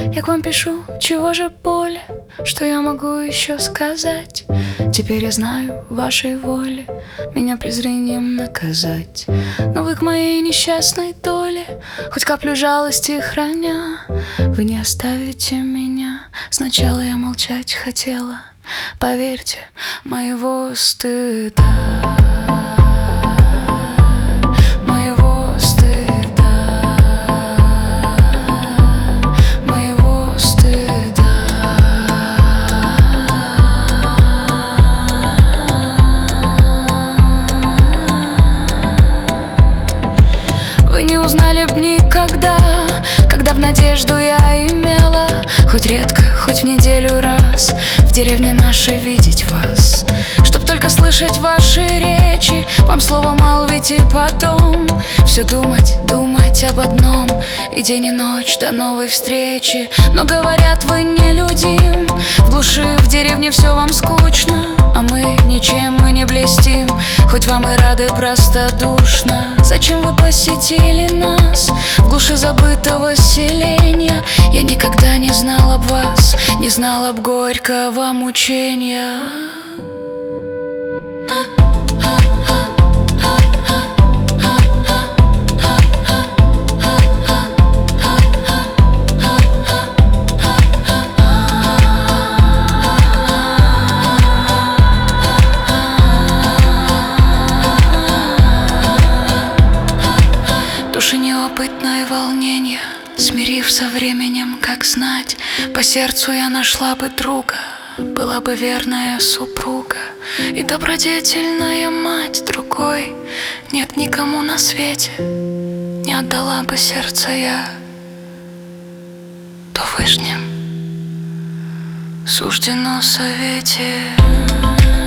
Я к вам пишу, чего же более, что я могу еще сказать? Теперь я знаю вашей воли меня презрением наказать. Но вы к моей несчастной доле хоть каплю жалости храня, вы не оставите меня. Сначала я молчать хотела, поверьте, моего стыда. Вы не узнали б никогда, когда в надежду я имела хоть редко, хоть в неделю раз в деревне нашей видеть вас, чтоб только слышать ваши речи. Вам слова молвить и потом все думать, думать об одном, и день и ночь до новой встречи. Но говорят, вы не людим, в глуши, в деревне все вам скучно, а мы ничем мы не блестим, хоть вам и рады простодушно. Зачем вы посетили нас в глуши забытого селения? Я никогда не знал об вас, не знал об горького мучения. Души неопытное волнение, смирив со временем, как знать, по сердцу я нашла бы друга, была бы верная супруга и добродетельная мать. Другой нет никому на свете, не отдала бы сердце я. То Вышним суждено совете.